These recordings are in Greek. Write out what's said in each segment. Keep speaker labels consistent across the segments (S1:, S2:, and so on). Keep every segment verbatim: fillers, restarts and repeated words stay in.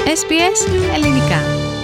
S1: ες μπι ες Ελληνικά.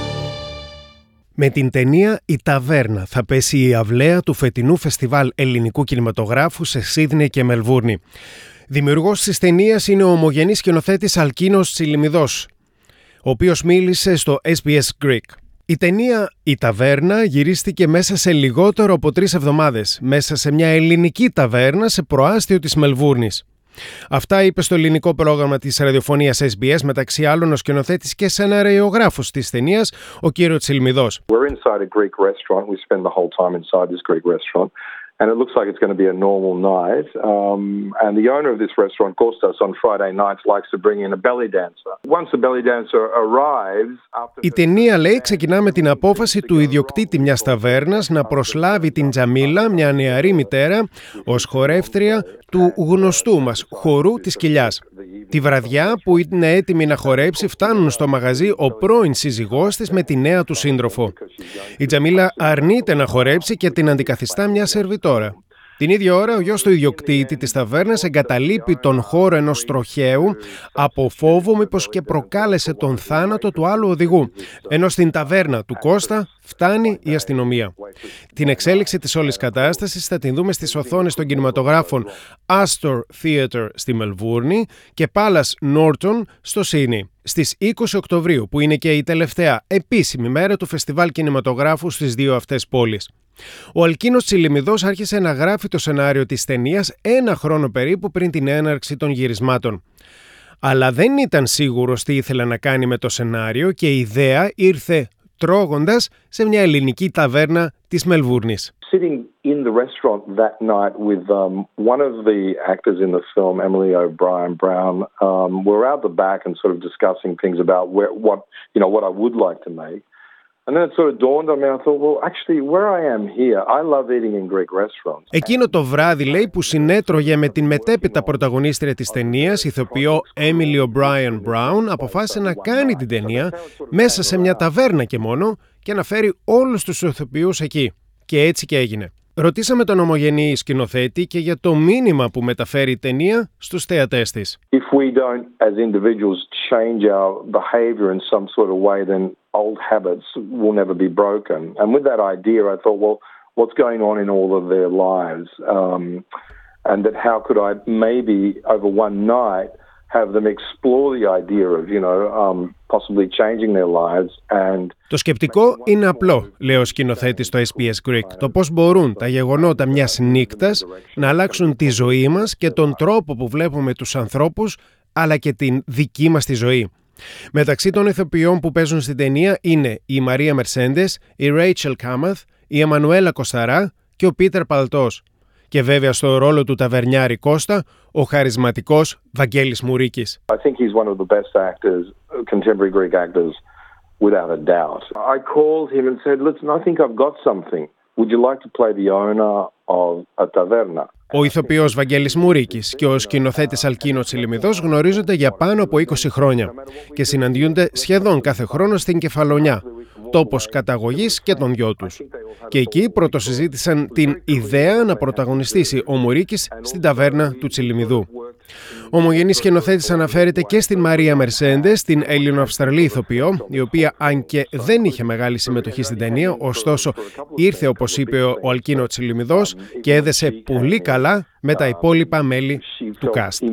S2: Με την ταινία «Η Ταβέρνα» θα πέσει η αυλαία του φετινού Φεστιβάλ Ελληνικού Κινηματογράφου σε Σίδνεϊ και Μελβούρνη. Δημιουργός της ταινίας είναι ο ομογενής σκηνοθέτης Αλκίνος Τσιλιμιδός, ο οποίος μίλησε στο ες μπι ες Greek. Η ταινία «Η Ταβέρνα» γυρίστηκε μέσα σε λιγότερο από τρεις εβδομάδες, μέσα σε μια ελληνική ταβέρνα σε προάστιο της Μελβούρνης. Αυτά είπε στο ελληνικό πρόγραμμα της ραδιοφωνίας ες μπι ες, μεταξύ άλλων ο σκηνοθέτης και σεναριογράφος της ταινίας, ο κύριος Τσιλιμιδός.
S3: We're inside a Greek restaurant. We spend the whole time inside this Greek restaurant. And it looks like it's going to be a normal night. Um, and the owner of this restaurant, Kostas, on Friday nights likes to bring in a belly dancer. Once the belly dancer arrives... After...
S2: Η ταινία, λέει, ξεκινά με την απόφαση του ιδιοκτήτη μιας ταβέρνας να προσλάβει την Τζαμίλα, μια νεαρή μητέρα, ως χορεύτρια του γνωστού μας χορού της Κοιλιάς. Τη βραδιά που είναι έτοιμη να χορέψει, φτάνουν στο μαγαζί ο πρώην σύζυγός της με τη νέα του σύντροφο. Η Τζαμίλα αρνείται να χορέψει και την αντικαθιστά μια σερβιτόρα. Την ίδια ώρα, ο γιος του ιδιοκτήτη της ταβέρνας εγκαταλείπει τον χώρο ενός τροχαίου από φόβο μήπως και προκάλεσε τον θάνατο του άλλου οδηγού, ενώ στην ταβέρνα του Κώστα φτάνει η αστυνομία. Την εξέλιξη της όλης κατάστασης θα την δούμε στις οθόνες των κινηματογράφων Astor Theatre στη Μελβούρνη και Palace Norton στο Σίδνεϊ. Στις είκοσι Οκτωβρίου, που είναι και η τελευταία επίσημη μέρα του Φεστιβάλ Κινηματογράφου στις δύο αυτές πόλεις. Ο Αλκίνος Τσιλιμιδός άρχισε να γράφει το σενάριο της ταινίας ένα χρόνο περίπου πριν την έναρξη των γυρισμάτων. Αλλά δεν ήταν σίγουρος τι ήθελε να κάνει με το σενάριο και η ιδέα ήρθε τρώγοντας σε μια ελληνική ταβέρνα της Μελβούρνης.
S3: Sitting in the restaurant that night with um, one of the actors in the film, Emily O'Brien Brown, um, we're out the back and sort of discussing things about where, what, you know, what I would like to make. And then it sort of dawned on me, I thought, well, actually, where I am here, I love eating in Greek restaurants.
S2: Εκείνο το βράδυ, λέει, που συνέτρωγε με την μετέπειτα πρωταγωνίστρια της ταινίας, ηθοποιό Emily O'Brien Brown, αποφάσισε να κάνει την ταινία μέσα σε μια ταβέρνα και μόνο και να φέρει όλους τους ηθοποιούς εκεί. Και έτσι και έγινε. Ρωτήσαμε τον ομογενή σκηνοθέτη και για το μήνυμα που μεταφέρει η ταινία στους θεατές της.
S3: If we don't, as individuals, change our behavior in some sort of way, then old habits will never be broken. And with that idea, I thought, well, what's going on in all of their lives? Um, and that how could I maybe over one night have them explore the idea of, you know, um, possibly changing their lives and...
S2: Το σκεπτικό είναι απλό, λέει ο σκηνοθέτης στο ες μπι ες Greek. Το πώς μπορούν τα γεγονότα μιας νύκτας να αλλάξουν τη ζωή μας και τον τρόπο που βλέπουμε τους ανθρώπους, αλλά και την δική μας τη ζωή. Μεταξύ των ηθοποιών που παίζουν στην ταινία είναι η Μαρία Μερσέντες, η Ρέιτσελ Κάμαθ, η Εμμανουέλα Κοσταρά και ο Πίτερ Παλτός. Και βέβαια στο ρόλο του ταβερνιάρη Κώστα, ο χαρισματικός Βαγγέλης Μουρίκης.
S3: I think he's one of the best actors, contemporary Greek actors, without a doubt. I called him and said, listen, I think I've got something. Would you like to play the owner of a taverna?
S2: Ο ηθοποιός Βαγγέλης Μουρίκης και ο σκηνοθέτης Αλκίνος Τσιλιμιδός γνωρίζονται για πάνω από είκοσι χρόνια και συναντιούνται σχεδόν κάθε χρόνο στην Κεφαλονιά, τόπος καταγωγής και των δυο τους. Και εκεί πρωτοσυζήτησαν την ιδέα να πρωταγωνιστήσει ο Μουρίκης στην ταβέρνα του Τσιλιμιδού. Ο ομογενής σκηνοθέτης αναφέρεται και στην Μαρία Μερσέντες, την Έλληνο-Αυστραλή ηθοποιό, η οποία, αν και δεν είχε μεγάλη συμμετοχή στην ταινία, ωστόσο ήρθε, όπως είπε ο Αλκίνο Τσιλιμιδός, και έδεσε πολύ καλά με τα υπόλοιπα μέλη του cast.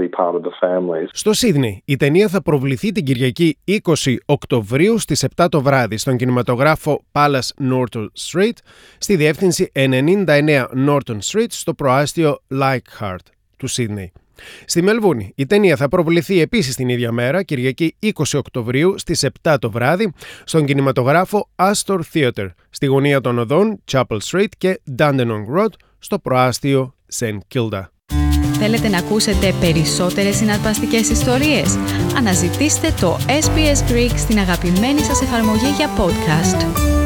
S2: Στο Σίδνεϊ, η ταινία θα προβληθεί την Κυριακή είκοσι Οκτωβρίου στις επτά το βράδυ στον κινηματογράφο Palace Norton Street, στη διεύθυνση ενενήντα εννέα Norton Street, στο προάστιο Leichhardt του Σίδνεϊ. Στη Μελβούρνη, η ταινία θα προβληθεί επίσης την ίδια μέρα, Κυριακή είκοσι Οκτωβρίου στις επτά το βράδυ, στον κινηματογράφο Astor Theatre, στη γωνία των οδών Chapel Street και Dandenong Road, στο προάστιο Saint Kilda.
S1: Θέλετε να ακούσετε περισσότερες συναρπαστικές ιστορίες? Αναζητήστε το ες μπι ες Greek στην αγαπημένη σας εφαρμογή για podcast.